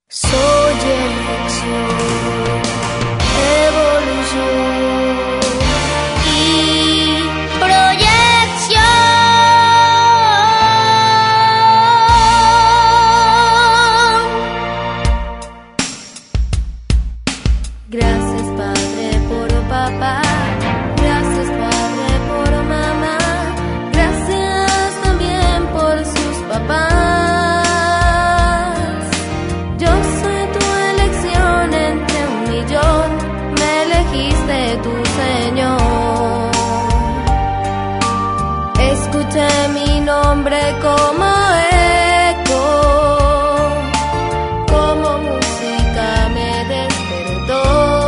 Soy elección, evolución y proyección. Gracias, Padre, por papá. Gracias, Padre, por mamá. Gracias también por sus papás. Tu Señor, escuché mi nombre como eco, como música me despertó.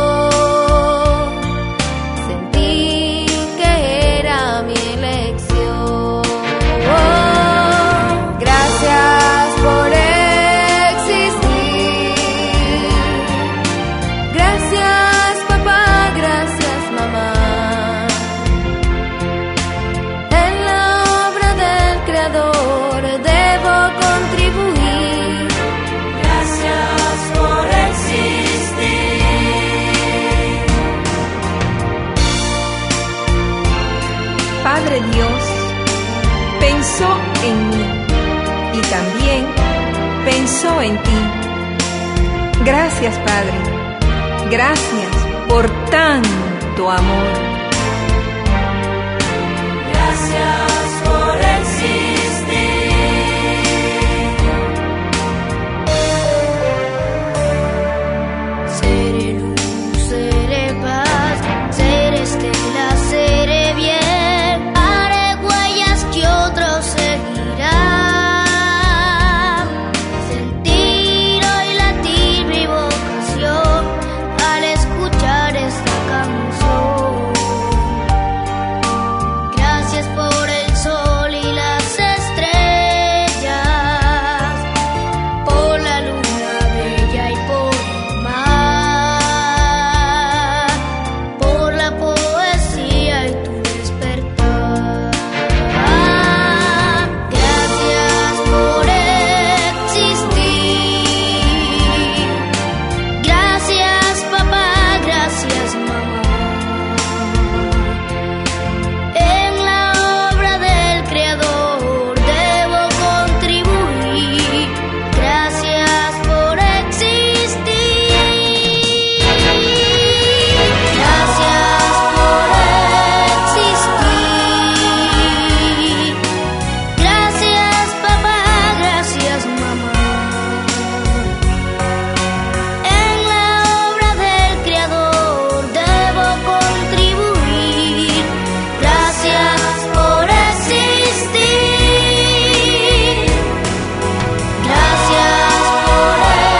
Sentí que era mi elección. Gracias por existir. Gracias, papá. Gracias, mamá. En la obra del Creador debo contribuir. Gracias por existir. Padre Dios pensó en mí y también pensó en ti. Gracias, Padre. Gracias por tanto amor. Gracias por existir. Seré luz, seré paz, seré estela, seré bien. Haré huellas que otros seguirán. Sentir hoy latir mi vocación al escuchar esta canción. Gracias por el sol y las estrellas, por la luna bella y por el mar, por la poesía y tu despertar. Gracias por existir. Gracias, papá. Gracias, mamá. En la obra del Creador debo contribuir. Gracias por existir. Gracias por existir. Gracias, papá. Gracias, mamá. En la obra del Creador debo contribuir. Gracias por existir. Gracias por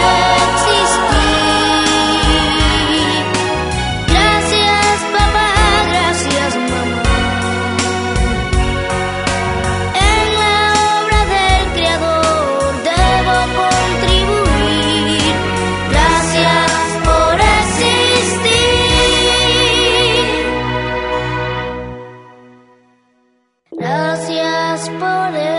existir. Gracias, papá. Gracias, mamá. En la obra del Creador debo contribuir. Gracias por existir. Gracias por